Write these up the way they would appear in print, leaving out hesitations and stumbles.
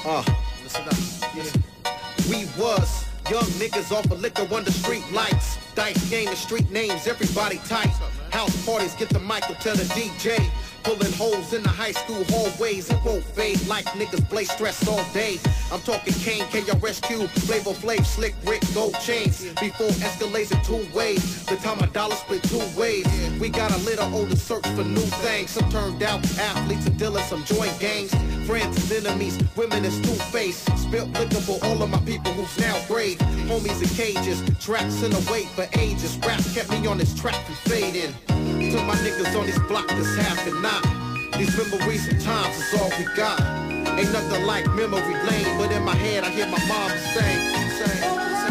Listen up. Yeah. We was young niggas off of liquor under street lights. Dice game and street names, everybody tight. House parties, get the mic up to the DJ. Pulling holes in the high school hallways. It won't fade like niggas play stress all day. I'm talking Kane, KRSQ, Flavor Flav, Slick Rick, gold chains. Before escalates in 2 ways. The time a dollar split 2 ways. We got a little older search for new things. Some turned out athletes and dealers, some joint gangs. Friends and enemies, women is two-faced. Spilt liquor for all of my people who's now brave. Homies in cages, traps in the wait for ages. Rap kept me on this track from fading. To my niggas on this block that's half and not. These memories of times is all we got. Ain't nothing like memory lane, but in my head I hear my mom saying.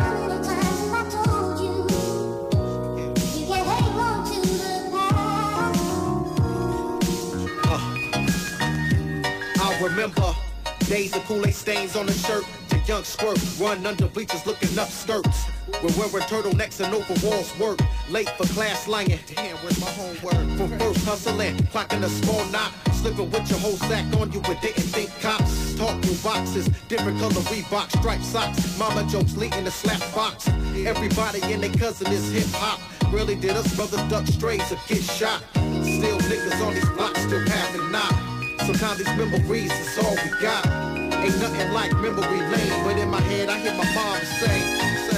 I remember days of Kool-Aid stains on the shirt. To young squirt, run under bleachers looking up skirts. We're wearing turtlenecks and overalls work. Late for class lying. Damn, where's my homework? From first hustling, clocking a small knot. Slipping with your whole sack on you, but didn't think cops. Talk new boxes, different color Reebok, striped socks. Mama jokes leading the slap box. Everybody and their cousin is hip hop. Really did us brothers duck strays or get shot. Still niggas on these blocks still having knock. Sometimes these memories is all we got. Ain't nothing like memory lane, but in my head I hear my mom say.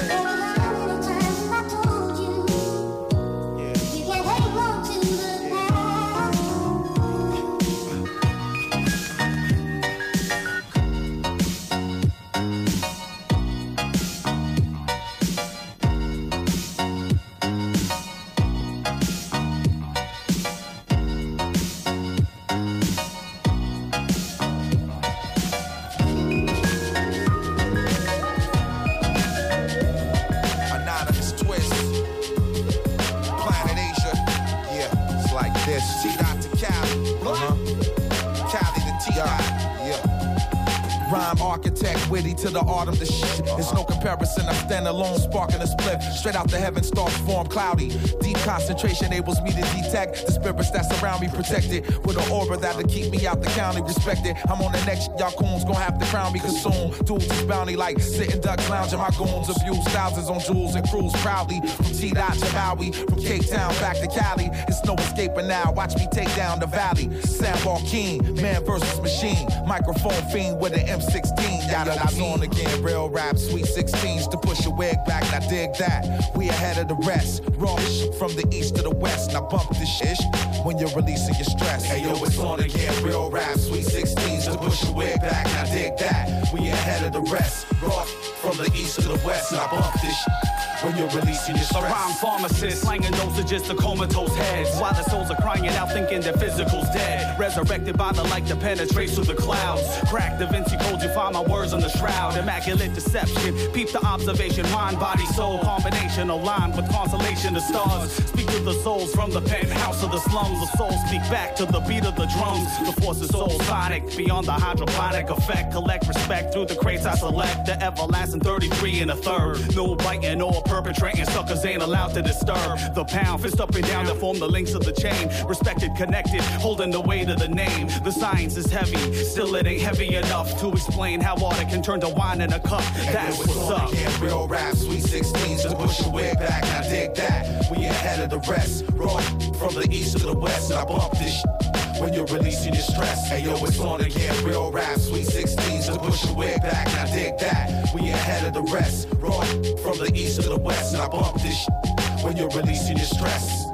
Witty to the art of the shit. There's no comparison. I stand alone, sparking a split. Straight out the heaven, stars form cloudy. Deep concentration enables me to detect the spirits that surround me, protected with an aura that'll keep me out the county. Respected. I'm on the next. Y'all coons gon' have to crown me consumed. Dudes is bounty like sitting ducks lounging. My goons abuse thousands on jewels and cruise proudly from T-Dot to Maui, from Cape Town back to Cali. It's no escaping now. Watch me take down the valley. Sandball King, man versus machine. Microphone fiend with an M16. Yada. I was on again, real rap, sweet 16s to push your wig back, now dig that. We ahead of the rest, raw from the east to the west. Now bump this shit when you're releasing your stress. Hey yo, it's on again, real rap, sweet 16s to push your wig back, now dig that. We ahead of the rest, raw from the east to the west. Now bump this when you're releasing your stress. A rhyme pharmacist, slanging dosages to comatose heads, while the souls are crying out thinking their physical's dead. Resurrected by the light that penetrates through the clouds. Crack Da Vinci Code, you find my words on the shroud. Immaculate deception, peep the observation. Mind, body, soul, combination aligned with constellation of stars. Speak to the souls from the penthouse of the slums. The souls speak back to the beat of the drums. The force is soul sonic, beyond the hydroponic effect. Collect respect through the crates I select. The everlasting 33 and a third. No biting or perpetrating, suckers ain't allowed to disturb. The pound, fist up and down to form the links of the chain. Respected, connected, holding the weight of the name. The science is heavy, still it ain't heavy enough to explain how water can turn to wine in a cup. That's what's up. Again, real rap, sweet 16s to push your wig back, now dig that. We ahead of the rest, raw from the east to the west. Now bump this when you're releasing your stress. Hey yo, it's on again, real rap, sweet 16s to push your wig back, now dig that. We ahead of the rest, raw from the east to the west. Now bump this when you're releasing your stress.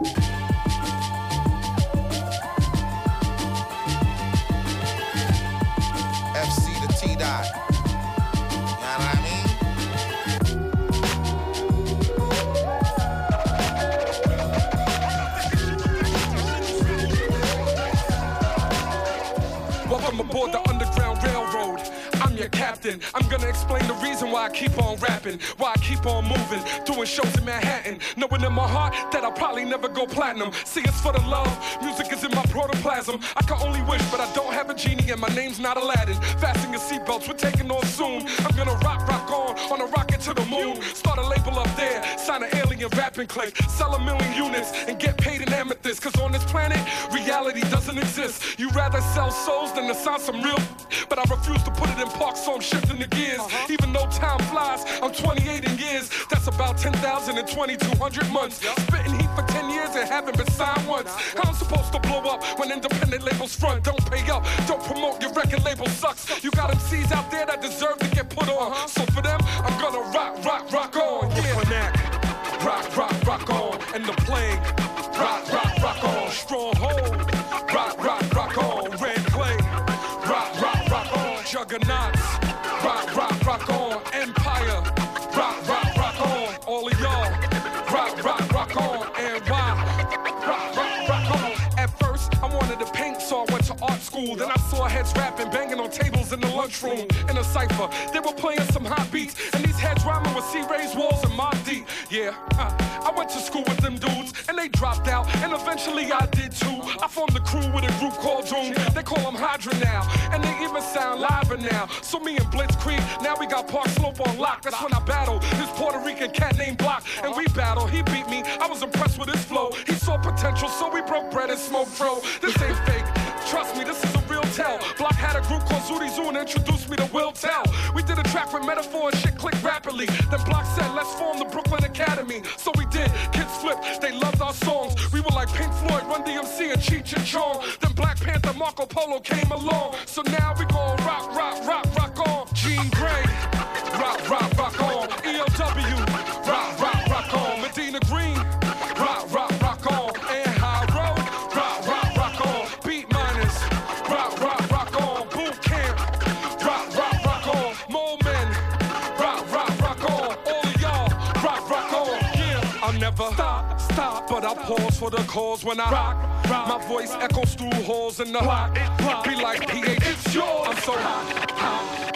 FC to T-Dot. Welcome aboard the Underground Railroad. I'm your captain. I'm gonna explain the reason why I keep on rapping, why I keep on moving, doing shows in Manhattan, knowing in my heart that I'll probably never go platinum. See, it's for the love. Music is in my protoplasm. I can only wish, but I don't have a genie, and my name's not Aladdin. Fasten your seatbelts, we're taking off soon. I'm gonna rock on a rocket to the moon. Start a label up there, sign an alien rapping click, sell 1 million units, and get paid in amethyst. Cause on this planet, reality doesn't exist. You rather sell souls than to sign some real, but I refuse to put it in park, so I'm shifting the gears. Even though time flies, I'm 28 in years. That's about 10,000 and 2,200 months. Spitting heat for 10 years and haven't been signed once. How I'm supposed to blow up when independent labels front? Don't pay up, don't promote, your record label sucks. You got MCs out there that deserve to get put on. So for them, I'm gonna rock, rock, rock on. Yeah. Rock, rock, rock on. And the plague, rock, rock, rock on. Stronghold, rock, rock, rock on. Red clay, rock, rock, rock on. Juggernauts, rock, rock, rock on. Empire, rock, rock, rock on. All of y'all, rock, rock, rock on. And why? Rock, rock, rock on. At first, I wanted to paint, so I went to art school. Then I saw heads rapping, banging on tables in the lunchroom. In a cypher, they were playing some hot beats, and these heads rhyming with C-Ray's walls and Mobb Deep. Yeah, I went to school with them dudes, and they dropped out, and eventually I did too. I formed a crew with a group called Doom. They call them Hydra now, and they even sound liver now. So me and Blitzkrieg, now we got Park Slope on lock. That's when I battled this Puerto Rican cat named Block, and we battled. He beat me, I was impressed with his flow. He saw potential, so we broke bread and smoked bro. This ain't fake, trust me, this is a real tell. Block had a group called Zooty Zoo and introduced me to Will Tell. We did a track with Metaphor and shit clicked rapidly. Then Block said, let's form the Brooklyn Academy. So we did, kids flipped, they loved our songs. We were like Pink Floyd, Run DMC, and Cheech and Chong. Then Black Panther, Marco Polo came along. So now we gon' rock, rock, rock, rock on. Jean Grey, rock, rock, rock on. ELW, rock, rock, rock on. Medina Green, rock, rock, rock on. And High Road, rock, rock, rock on. Beat Miners, rock, rock, rock on. Boot Camp, rock, rock, rock on. Mole Men, rock, rock, rock on. All of y'all, rock, rock on. Yeah, I'll never stop, but I'll pause for the cause when I rock. My voice echoes through halls in the hot. Be like PH, it's yours. I'm so hot.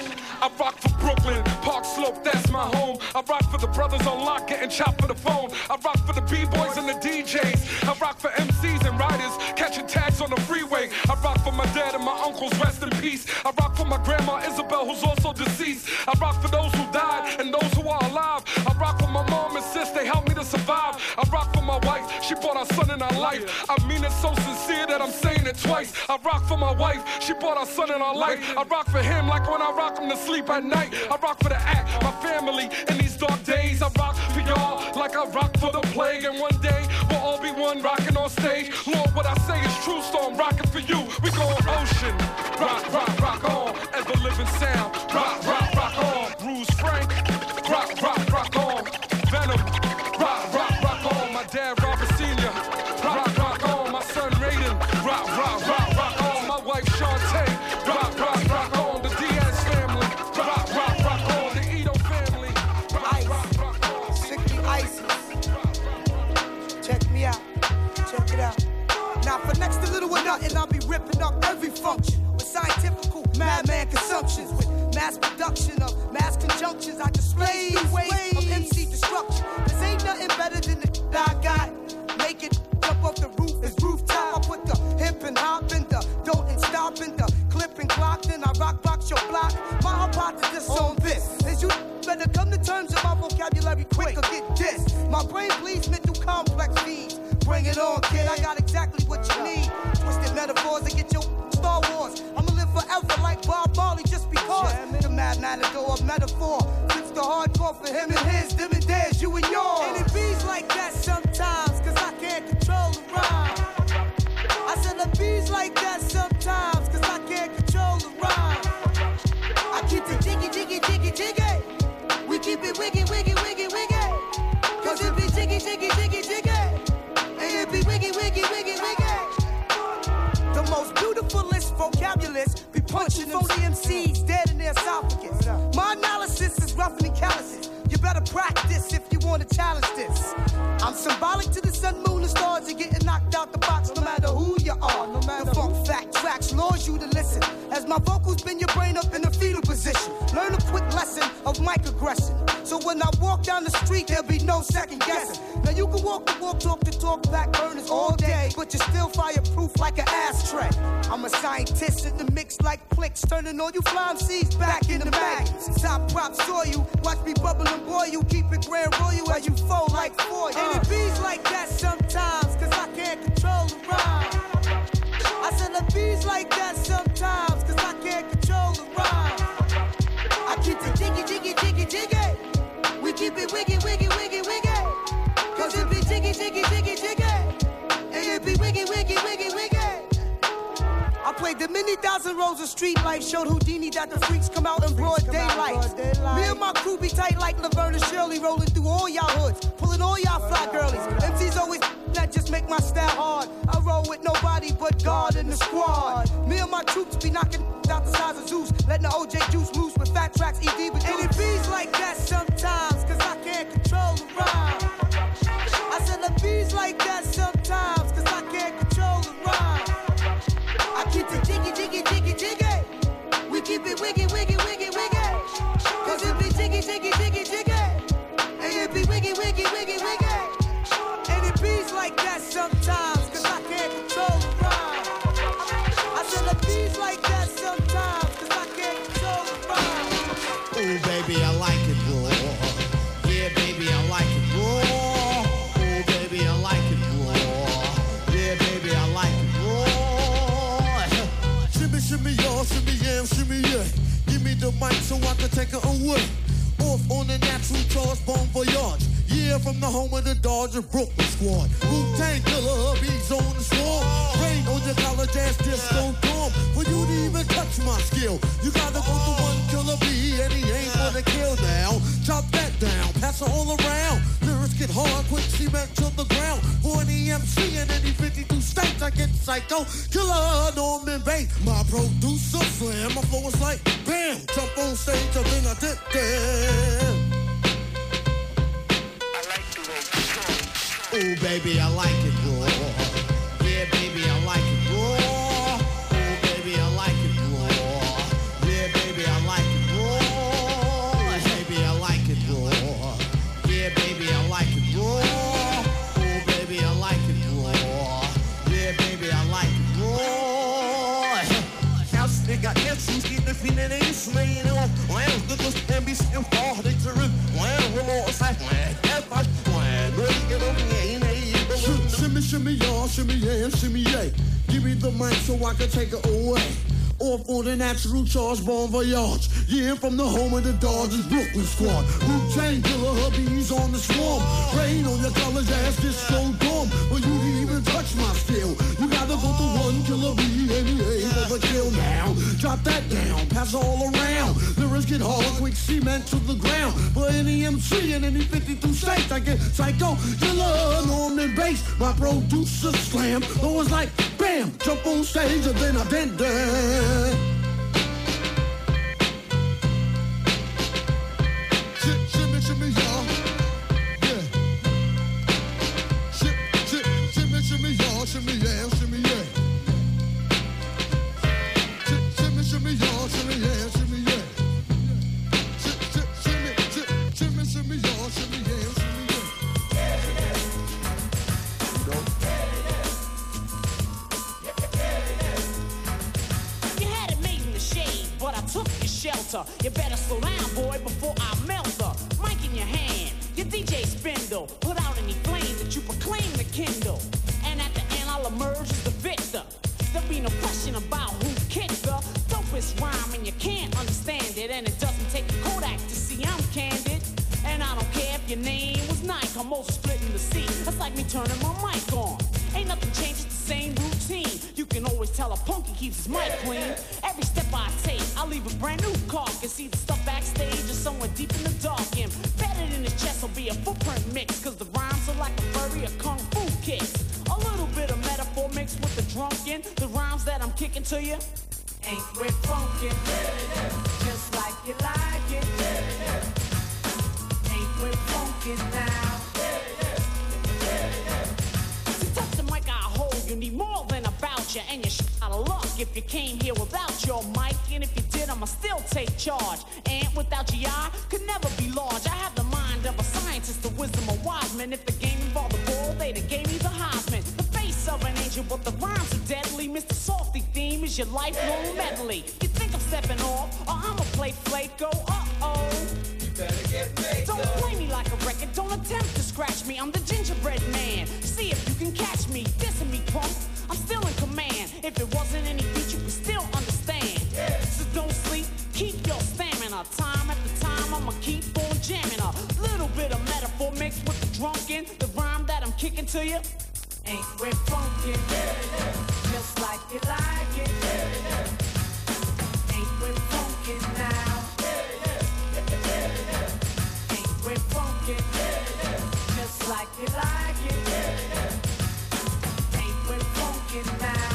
I rock for Brooklyn, Park Slope, that's my home. I rock for the brothers on lock, getting chopped for the phone. I rock for the B-boys and the DJs. I rock for MCs and riders, catching tags on the freeway. I rock for my dad and my uncles, rest in peace. I rock for my grandma Isabel, who's also deceased. I rock for those who died and those who are alive. I rock for my mom and sis, they helped me to survive. I rock for my wife, she brought our son in our life. I mean it so sincere that I'm saying it twice. I rock for my wife, she brought our son in our life. I rock for him like when I rock him to sleep at night. I rock for the act, my family in these dark days. I rock for y'all like I rock for the plague. And one day we'll all be one rocking on stage. Lord, what I say is true, so I'm rocking for you. We go on ocean, rock, rock, rock on. Ever living sound, rock, rock, rock on. Bruce Frank, rock, rock, rock on. Venom, rock, rock, rock on. My dad Robert Sr., rock, rock on. My son Raiden, rock, rock, rock, rock on. My wife Shantae, rock, rock, rock on. The Diaz family, rock, rock, rock on. The Ito family, rock, rock, rock on. Strictly ISIS. Check me out, check it out. Now for next to little or nothing, I'll be ripping up every function with scientifical madman consumptions, with mass production of mass conjunctions. I display ways of MC destruction. Cause ain't nothing better than the that I got. Make it jump off the roof, it's rooftop. I put the hip and hop in the don't and stop in the clip and clock. Then I rock box your block. My hypothesis on this is you better come to terms with my vocabulary quick or get dissed. My brain bleeds mental complex feeds. Bring it on, kid, I got exactly what you need. Twisted metaphors to get your Star Wars. I'ma live forever like Bob Marley just because. The madman to go of metaphor. Flips the hardcore for him and his, them and theirs, you and yours. And it bees like that sometimes, cause I can't control the rhyme. I said it bees like that sometimes, cause I can't control the rhyme. I keep it jiggy, jiggy, jiggy, jiggy. We keep it wiggy, wiggy, wiggy, wiggy. Cause it be jiggy, jiggy, jiggy, jiggy. And it be wiggy, wiggy, wiggy, wiggy. The most beautifulest vocabulist be punching them MCs dead in their esophagus. My analysis is rough and calluses. You better practice if you want to challenge this. I'm symbolic to the sun, moon, and stars. You're getting knocked out the box no matter who you are. No matter the funk fact tracks lures you to listen. As my vocals bend your brain up in a fetal position. Learn a quick lesson of mic aggression. So when I walk walk down the street, there'll be no second guessing. Now you can walk the walk, talk the talk, back burners all day, but you're still fireproof like an ashtray. I'm a scientist in the mix like clicks, turning all you fly seeds back into maggots. Top prop saw you, watch me bubble and boil you, keep it grand royal as you fold like foil. And it bees like that sometimes, cause I can't control the rhyme. I said it bees like that sometimes, cause I can't control the rhyme. I keep it jiggy, jiggy, jiggy, jiggy. We keep it wiggy, wiggy, wiggy, wiggy. Cause it be jiggy, jiggy, jiggy, jiggy. And it be wiggy, wiggy, wiggy, wiggy. I played the many thousand rows of street life, showed Houdini that the freaks come out in broad daylight. Me and my crew be tight like Laverne and Shirley, rolling through all y'all hoods, pulling all y'all fly girlies. MCs always that just make my style hard. I roll with nobody but God in the squad. Me and my troops be knocking out the size of Zeus, letting the OJ juice loose with fat tracks, ED with and it bees like that sometimes, cause I can't control the rhyme. I said the bees like that sometimes, cause I can't control the rhyme. I keep it jiggy, jiggy, jiggy, jiggy. We keep it wiggy, wiggy, wiggy, wiggy. Cause it be jiggy, jiggy, jiggy, jiggy. And it be wiggy, wiggy, wiggy, wiggy. And it bees like that sometimes, cause I can't control the rhyme. I said the bees like that sometimes, cause I can't control the rhyme. Ooh, baby, I like it raw. Yeah, baby, I like it raw. Ooh, baby, I like it raw. Yeah, baby, I like it raw. Shimmy, shimmy, y'all, shimmy, yeah, shimmy, yeah. Give me the mic so I can take it away. Off on the natural charge, Bon Voyage. Yeah, from the home of the Dodger Brooklyn squad. Wu-Tang Killer, bees on the swarm. Rain on your college ass disco dorm. For you to even touch my skill, you gotta go to one killer bee, and he ain't gonna kill now. Chop that down, pass it all around. Lyrics get hard, quick cement to the ground. For any MC in any 52 states, I get psycho. Killer, Norman Bates, my producer slam. My flow is like bam, jump on stage, and then I did that. Ooh, baby, I like it raw. Yeah, baby, I like it raw. Ooh, baby, I like it raw. Yeah, baby, I like it raw. Baby, I like it raw. Yeah, baby, I like it raw. Ooh, baby, I like it raw. Yeah, baby, I like it raw. House, they got Nelson's getting the feeling they slaying off. Well, look what's NBC and fall. They turn. Well, we're more side. Shimmy, shimmy, y'all, shimmy, yeah, shimmy, yeah. Give me the mic so I can take it away. Off on the natural charge, Bon Voyage. Yeah, from the home of the Dodgers Brooklyn squad. Wu-Tang Killer, hubbies on the swarm. Rain on your college ass disco dorm. For you to even touch my skill, you gotta go to one killer bee, and he ain't gonna kill now. Drop that down, pass all around. Lyrics get hard, quick cement to the ground. For any MC in any 52 states, I get psycho. Killer, Norman Bates, my producer slam. Always like bam, jump on stage, and then I did that. Shimmy, shimmy, y'all. Yeah. Shimmy, shimmy, y'all. Shimmy, yeah, shimmy, yeah. Shimmy, shimmy, y'all. Shimmy, yeah, shimmy, yeah. Shimmy, shimmy, y'all. Shimmy, yeah, shimmy, yeah. Took your shelter. You better slow down, boy, before I melt her. Mic in your hand, your DJ spindle. Put out any flame that you proclaim to kindle. And at the end, I'll emerge as the victor. There'll be no question about who kicked the dopest rhyme, and you can't understand it. And it doesn't take a Kodak to see I'm candid. And I don't care if your name was Nike or Moses splitting the sea. That's like me turning my mic on. Ain't nothing changed, it's the same routine. You can always tell a punky keeps his mic clean. Every step I take, I leave a brand new carcass. Either stuff backstage or somewhere deep in the dark. Embedded in his chest will be a footprint mix. Cause the rhymes are like a furry or kung fu kicks. A little bit of metaphor mixed with the drunken. The rhymes that I'm kicking to you ain't with funkin'. Just like you like it. Ain't with funkin' now. You need more than about you, and you're out of luck if you came here without your mic. And if you did, I'ma still take charge. And without your eye, could never be large. I have the mind of a is your lifelong medley. You think I'm stepping off, or I'ma play Flaco? Uh-oh. You better get made. Don't play me like a record, don't attempt to scratch me. I'm the gingerbread man. See if you can catch me. Dissing me, punk. I'm still in command. If it wasn't any beat, you could still understand. Yeah. So don't sleep, keep your stamina. Time after time, I'ma keep on jamming. A little bit of metaphor mixed with the drunken. The rhyme that I'm kicking to you ain't with funkin'. Just like you like it. Ain't with funkin' now. Ain't with funkin'. Just like you like it. Ain't with funkin' now.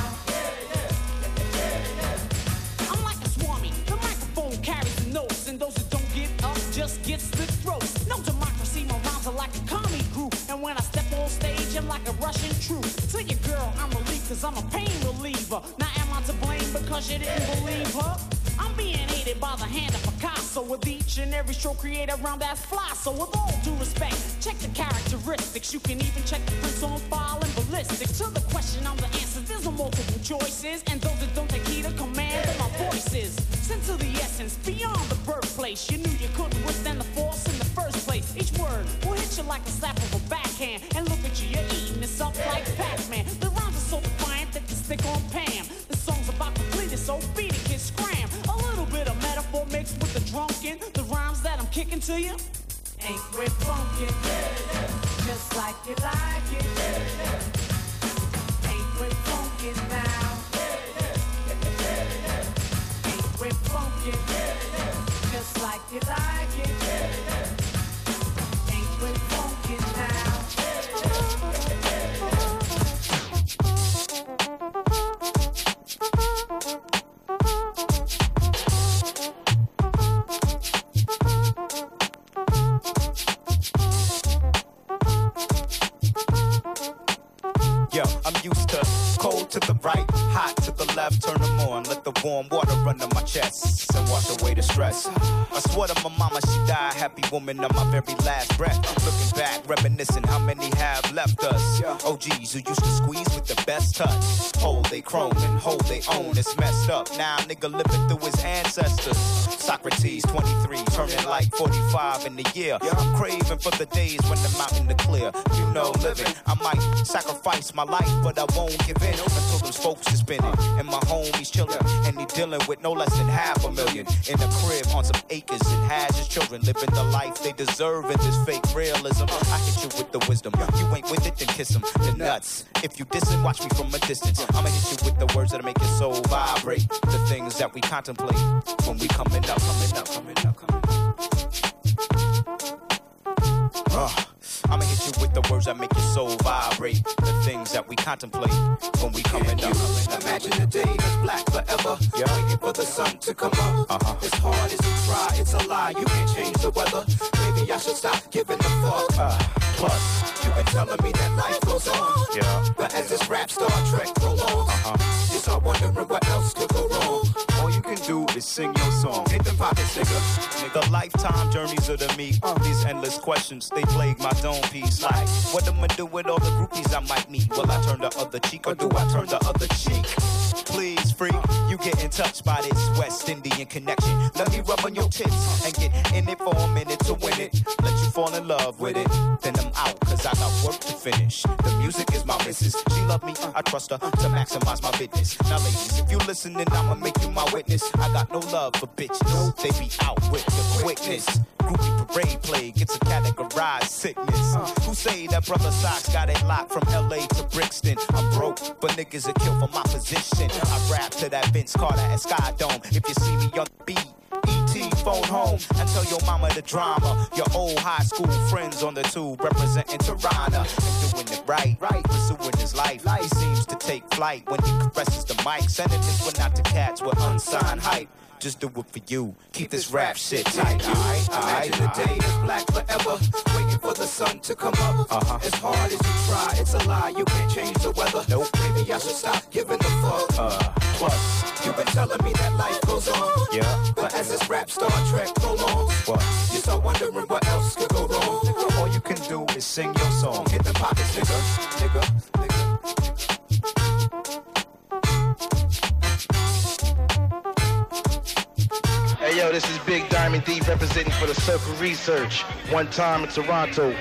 I'm like a swami. The microphone carries the notes, and those that don't get up just get slit throats. No democracy, my rhymes are like a commie group. And when I step on stage, I'm like a Russian troop. To your girl, I'm relieved cause I'm a pain reliever. Now am I to blame because you didn't believe her? I'm being aided by the hand of Picasso. With each and every stroke created around that fly. So with all due respect, check the characteristics. You can even check the prints on file and ballistics. To the question, I'm the answer. There's no multiple choices. And those that don't take heed of command of my voices. Sent to the essence, beyond the birthplace. You knew you couldn't withstand the force in the first place. Each word will hit you like a slap of a backhand. And look at you, you're eating this up like Pac-Man. The rhymes are so defiant that they stick on Pam. The song's about completed, so beat it, kid, scram. A little bit of metaphor mixed with the drunken. The rhymes that I'm kicking to you ain't with funkin'. Just like you like it. Ain't with funkin' now. Ain't with funkin'. Just like you like it. Ain't with funkin' now. Yo, I'm used to cold to the right, hot to the left, turn them on, let the warm water run to my chest and wash away the stress. I swear to my mama, she died, happy woman on my very last breath. Looking back, reminiscing how many have left us. OGs who used to squeeze with the best touch. Hold they chrome and hold they own, it's messed up. Now nigga living through his ancestors. Socrates, 23, turning like 45 in the year. I'm craving for the days when the mountain to clear. You know, living, I might sacrifice my life, but I won't give in until those folks is spinning. And my homie's chilling, and he dealing with no less than $500,000 in a crib on some acres and has his children living the life they deserve in this fake realism. I hit you with the wisdom, you ain't with it, then kiss him. The nuts, if you dissin', watch me from a distance. I'ma hit you with the words that'll make your soul vibrate. The things that we contemplate when we coming up, coming up, coming up, coming up. I'ma hit you with the words that make your soul vibrate. The things that we contemplate when we coming up. Imagine a day that's black forever. Waiting for the sun to come up. As hard as you try, it's a lie. You can't change the weather. Maybe I should stop giving a fuck. Plus, you've been telling me that life goes on. But as this rap Star Trek prolongs, you start wondering what else could go wrong. All you can do is sing your song. Hit them pockets, nigga. The lifetime journeys of the meek. These endless questions, they plague my dome piece. Like, what am I do with all the groupies I might meet? Will I turn the other cheek or do I turn the other cheek? Please, freak, you get in touch by this West Indian connection. Let me rub on your tits and get in it for a minute to win it. Let you fall in love with it. Then I'm out, cause I got work to finish. The music is my missus. She love me, I trust her to maximize my business. Now ladies, if you listening, I'ma make you my witness. I got no love for bitches. They be out with the quickness. Groupie parade play gets a categorized sickness. Who say that Brother Socks got it locked from LA to Brixton? I'm broke, but niggas are kill for my position. I rap to that Vince Carter at Sky Dome. If you see me on the beat, E.T. phone home and tell your mama the drama. Your old high school friends on the tube representing Tirana. And doing it right, pursuing his life. He seems to take flight when he caresses the mic. Sending this one out to cats with unsigned hype. Just do it for you. Keep this rap shit tight. Imagine a day that's black forever. Waiting for the sun to come up. As hard as you try, it's a lie. You can't change the weather. Nope. Maybe I should stop giving a fuck. Plus, you've been telling me that life goes on. But as this rap Star Trek prolongs, you start wondering what else could go wrong. All you can do is sing your song. Hit the pockets, nigga. Hey yo, this is Big Diamond D representing for the Circle Research. One time in Toronto.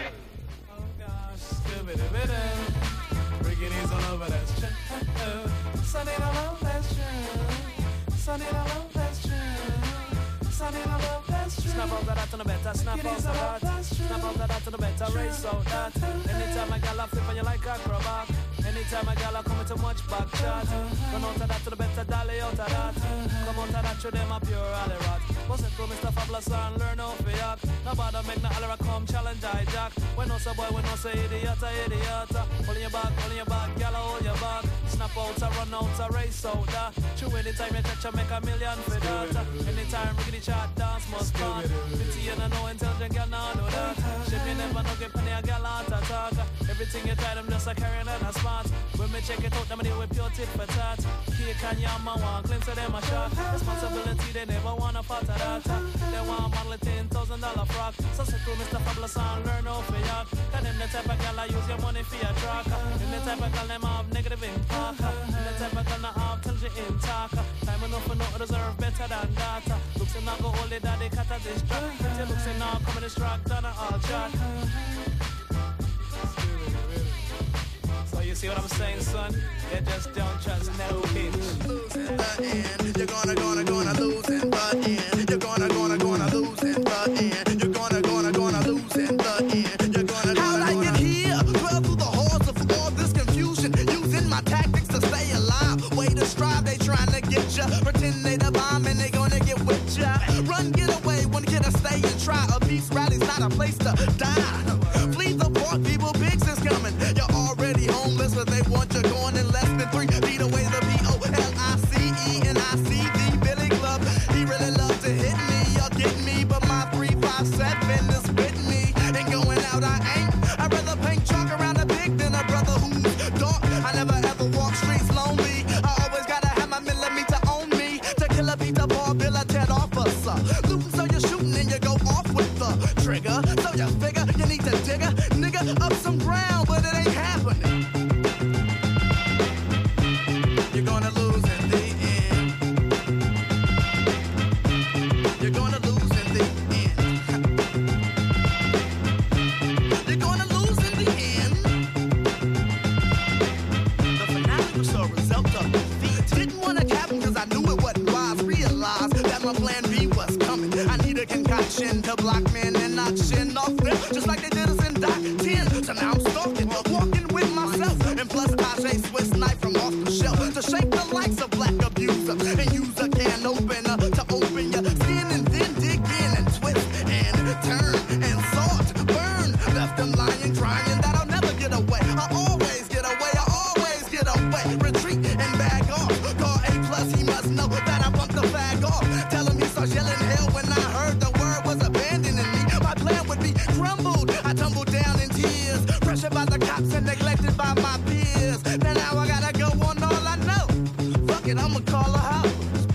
Snap out that to the better, snap out that. Snap out that to the better, race out that. Anytime I gal flip on you like acrobat. Anytime I gal come with too much back shot. Run out of that to the better, dolly out of that. Come out of that, show them a pure alley rat. Bust it through Mr. Fabulous and learn how to yak. No bother make no alley come challenge I jack. When no say boy, when no say idiot. Pulling your back, gal hold your back. Snap out, run out, race out that. True anytime you touch, make a million for that. Anytime we get the chat dance must start. 50 and I know intelligent girl now know that. Shit you never know get penny a girl out attack. Everything you try them just a carrying and a smart. When me check it out, them deal with pure tit for tat. Cake and yam and one claim so them a shot. Responsibility they never wanna part of that. They want model $10,000 frock. So sit to Mr. Fabulous and learn how to yak. Cause them the type of girl I use your money for your track. Them the type of girl them have negative impact. Them the type of girl that have intelligent intact. Time enough for no deserve better than that. Looks in now go hold it that they cut a distract. Pretty looks in now coming distract on all chat. So you see what I'm saying, son? They just don't trust no bitch. Lose in the end. You're gonna lose in the end. You're gonna lose in the end. You're gonna lose in the end. You're gonna. How'd I get here? Well, through the halls of all this confusion, using my tactics to stay alive. Way to strive, they trying to get ya. Pretend they the bomb and they gonna get with ya. Run, get away, one get to stay and try. A peace rally's not a place to die. Flee the park, people, pigs is coming. You're already homeless, but they want you gone in less than 3 feet away. The POLICE and ICD Billy Club. He really loves to hit me or get me, but my 357 is with me. Ain't going out, I ain't. I'd rather paint chalk around a pig than a brother who's dark. I never ever walk streets lonely. I always gotta have my millimeter on me to kill a Peter Paul, Bill, a Ted officer. Looting, so you're shooting and you go off with the trigger. So you figure you need to dig a nigga up some ground, but it ain't happening. You're gonna lose in the end. You're gonna lose in the end. You're gonna lose in the end. The finale was a result of defeat. Didn't want to happen cause I knew it wasn't wise. Realized that my plan B was coming. I need a concoction to block men and knock shin off them, just like they did us in Doc 10. So now I'm stalking, walking with myself. And plus I Swiss knife from off the shelf to shake the likes of black abuser and use a can opener to open your skin and then dig in and twist and turn and sort, burn. Left them lying, crying that I'll never get away. I always get away, I always get away. Retreat and bag off. Call A+, he must know that I bumped the fag off. Tell him he starts yelling hell when I heard the word was abandoning me. My plan would be crumbled. I tumbled down in tears, pressured by the cops and neglected by my peers. Then now I gotta go on all I know. Fuck it, I'ma call a house.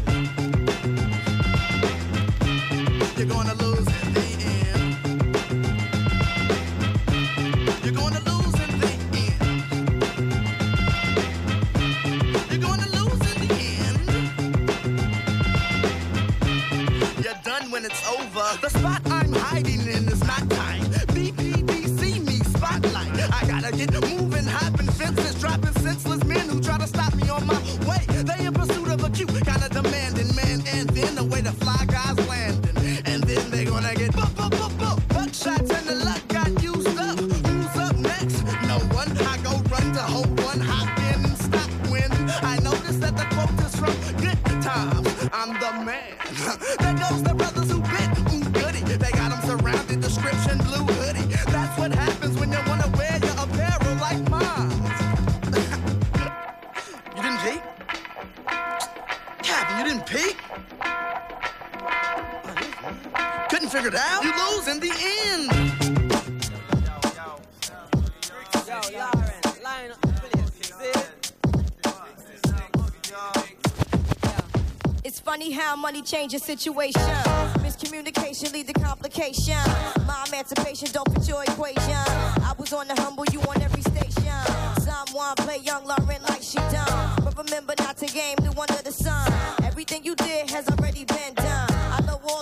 You're gonna lose in the end. You're gonna lose in the end. You're gonna lose in the end. You're done when it's over. The spot I'm hiding in is not time. BPD see me spotlight. I gotta get moving, hopping fences, dropping senseless men who try to stop me on my way. They in pursuit of a cute kind of demanding man, and then the way the fly guys landing, and then they gonna get buckshots and the luck got used up. Who's up next? No one. I go run to hold one, hop in and stop when I notice that the quote is from Good Times. I'm the man. There goes the brothers who bit, ooh goody. They got them surrounded, description blue hoodie. That's what happens when you wanna wear your apparel like mine. You didn't peek? Cappy, you didn't peek? Couldn't figure it out? You lose in the end. Yo, Lauren, line up, please. It's funny how money changes situation. Miscommunication lead to complication. My emancipation don't fit your equation. I was on the humble, you on every station. Someone play young Lauren like she done. But remember not to game new under the sun. Everything you did has already been done. I know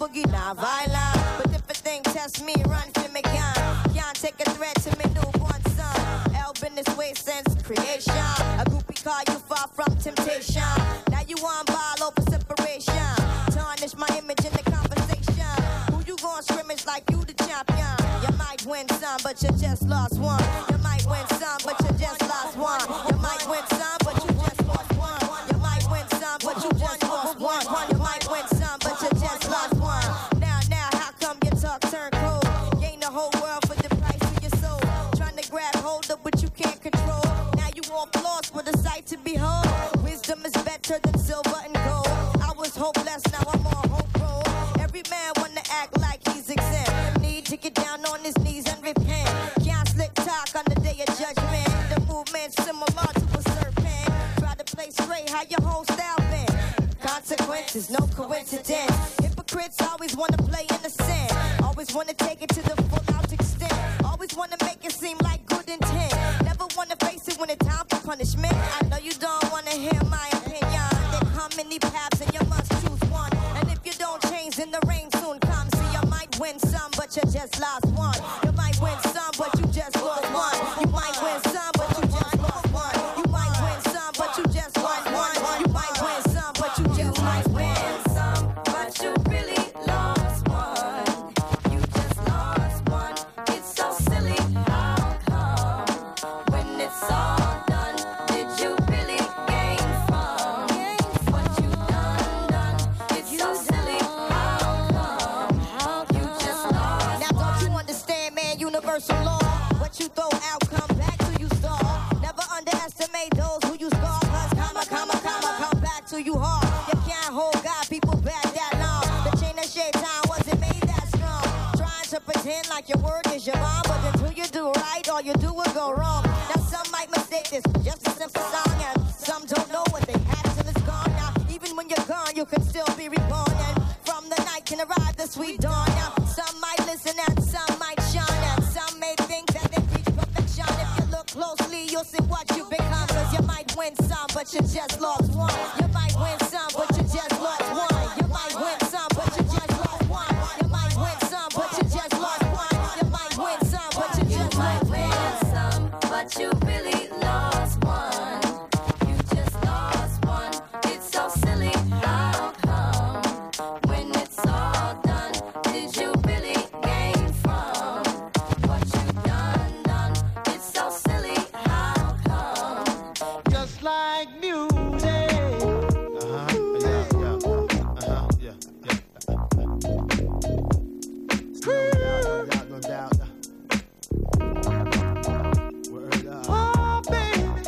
boogie, not violent. But if a thing test me, run to me gun. Can't take a threat to me newborn son. L been this way since creation. A groupie call you far from temptation. Now you want ball over separation. Tarnish my image in the conversation. Who you gon' scrimmage like you the champion? You might win some, but you just lost one. You might win some, but you just lost one. You might win some, but you just lost one. You might win some, but you just lost one. You might win some, but you just lost one. Now, how come your talk turn cold? Gain the whole world for the price of your soul. Trying to grab hold of what you can't control. Now you all lost with a sight to behold. Wisdom is better than silver and gold. I was hopeless, now I'm on hope roll. Every man wanna act like he's exempt. Need to get down on his knees and repent. Can't slick talk on the day of judgment. The movement's similar to a serpent. Try to play straight, how your whole style been. Consequences, no coincidence. Hypocrites always wanna play innocent. Always wanna take it to the full out extent. Always wanna make it seem like good intent. Never wanna face it when it's time for punishment. I know you don't wanna hear my opinion. There come many paths and you must choose one. And if you don't change, then the rain soon comes. See, you might win some, but you just lost one. You might win some, but you just lost one. You might win some, but you just lost one. You might win some, but you just lost one. You might win some, but you just lost one. Some, but you really lost one. You just lost one. It's so silly. How come when it's all done, did you really gain from what you done? It's so silly. How come you just lost? Now don't you understand, man? Universal law. What you throw out, come back to you stall. Never underestimate those who you scar. Cause come back to you hard. You can't hold God, people back that long. The chain of shaitan wasn't made that strong. Trying to pretend like your word is your bond, but until you do right, all you do is go wrong. Now some might mistake this for just a simple song, and some don't know what they had till it's gone. Now even when you're gone, you can still be reborn, and from the night can arrive the sweet dawn. Now some might listen and some might shine, and some may think that they reach perfection. If you look closely, you'll see what you become. Cause you might win some, but you just lost one. You might win some, but you just lost one. You might win some, but you just lost one. You might win some, but you just lost one. You might win some, but you just lost one. But you really lost one. You just lost one. It's so silly. How come when it's all done, did you really gain from what you done? It's so silly. How come? Just like music. No doubt. Word up. Oh, baby.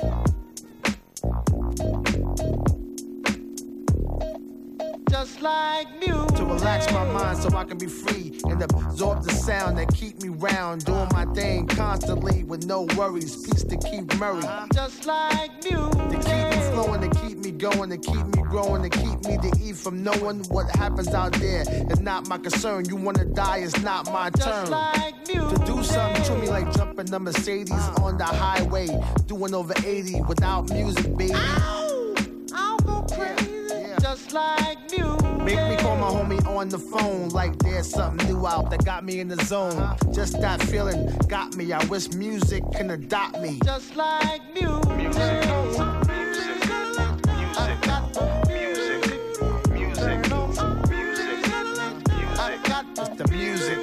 Just like music. To relax my mind so I can be free and absorb the sound that keep me round. Doing my thing constantly with no worries. Peace to Keith Murray. Just like music. To keep me flowing, to keep me going, to keep me growing, to keep me to eat from knowing what happens out there. It's not my concern. You wanna die, it's not my turn. Like to do something to me like jumping the Mercedes on the highway, doing over 80 without music, baby. Ow! I'll go crazy. Yeah. Just like music. Make me call my homie on the phone like there's something new out that got me in the zone. Just that feeling got me. I wish music can adopt me. Just like music. Music. It's the music.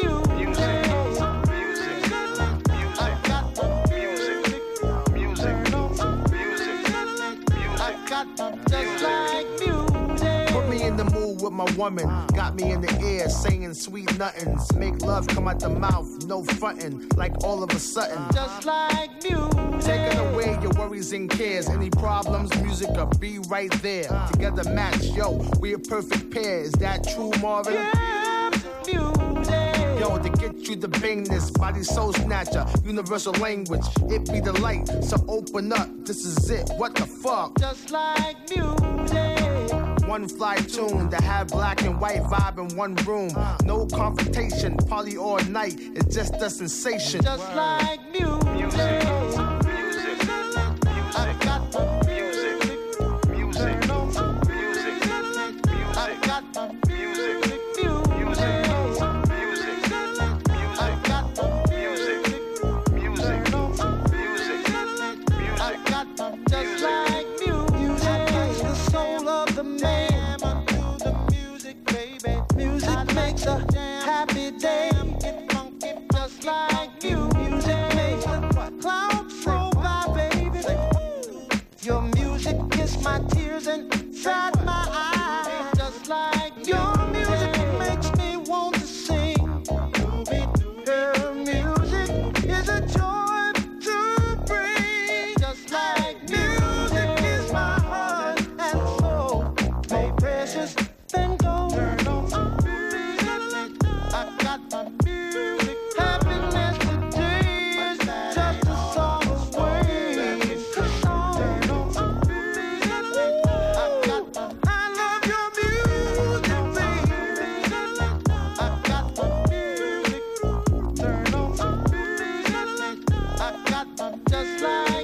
Just like music. Put me in the mood with my woman. Got me in the ear saying sweet nothings. Make love come out the mouth, no frontin'. Like all of a sudden. Just like music. Taking away your worries and cares. Any problems, music will be right there. Together match, yo, we a perfect pair. Is that true, Marvin? Yeah, music. Yo, to get you the bangness, body soul snatcher, universal language. It be the light, so open up. This is it. What the fuck? Just like music. One fly tune to have black and white vibe in one room. No confrontation, party all night. It's just a sensation. Just like music. Music. I got the music. Music. I got the music. my tears inside my eyes. Just like your music makes me want to sing. Her music is a joy to bring. Just like music is my heart and soul. More precious than gold. Turn on some music. I got my music. Happiness today is just a song away. Turn on some music. I love your music, baby. I got my music. Turn on some music. I got my just like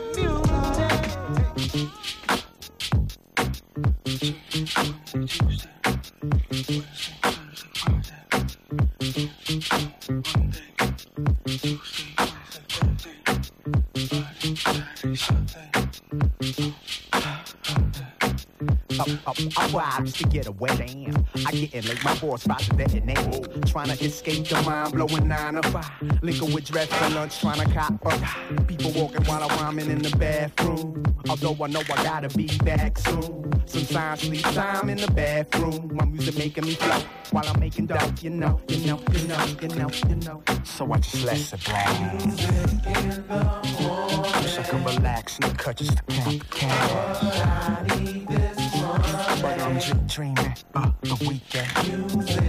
I vibes to get a wet damn. I getting late, my boss about to detonate. Trying to escape the mind blowing 9 to 5. Liquor with dress for lunch, trying to cop up. People walking while I'm rhyming in the bathroom. Although I know I gotta be back soon. Sometimes sleep time in the bathroom. My music making me flow while I'm making dough. You know. So I just let it blast. Wish I could relax and cut just to count the cash. But I'm just dreaming of the weekend.